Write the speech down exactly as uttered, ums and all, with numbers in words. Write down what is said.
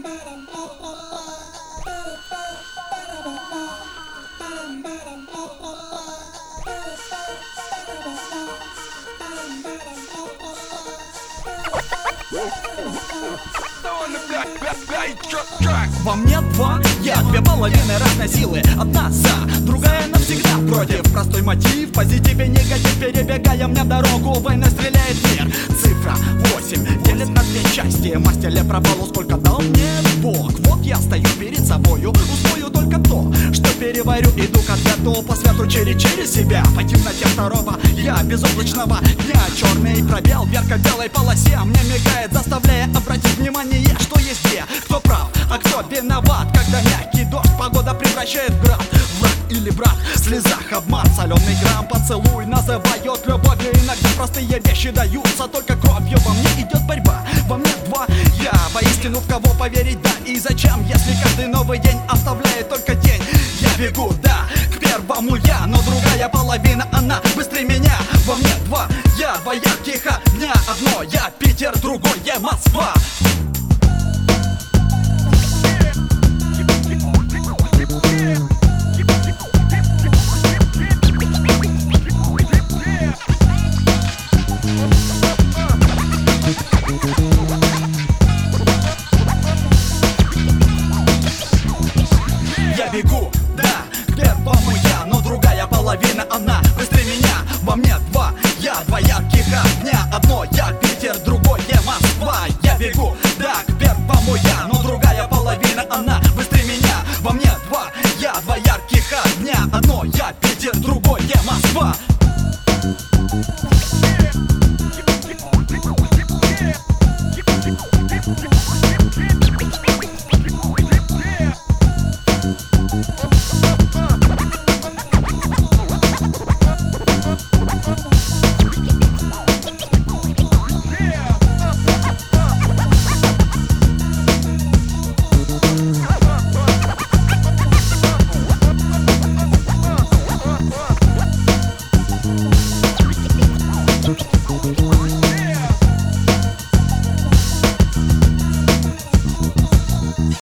Во мне два, я две половины разной силы. Одна за, другая навсегда против. Простой мотив, позитив и негатив. Перебегая мне дорогу, войной стреляет мир. Цифра восемь делит на две части. Мастер пропало, сколько дал мне Бог. Вот я стою перед собою, усвою только то, что переварю. Иду к ответу по свету через через себя. По темноте второго я безоблачного дня. Черный пробел в ярко-белой полосе мне мигает, заставляя обратить внимание, что есть где. Кто прав, а кто виноват, когда мягкий дождь погода превращает в град. Враг или брат, в слезах обман, соленый грамм, поцелуй называют любовью. Иногда простые вещи даются только кровью. Во мне идет борьба, во мне два я. Воистину, в кого поверить, да и зачем, если каждый новый день оставляет только тень. Я бегу, да, к первому я, но другая половина, она быстрее меня. Во мне два я, двояк тихо дня. Одно я Питер, другое Москва.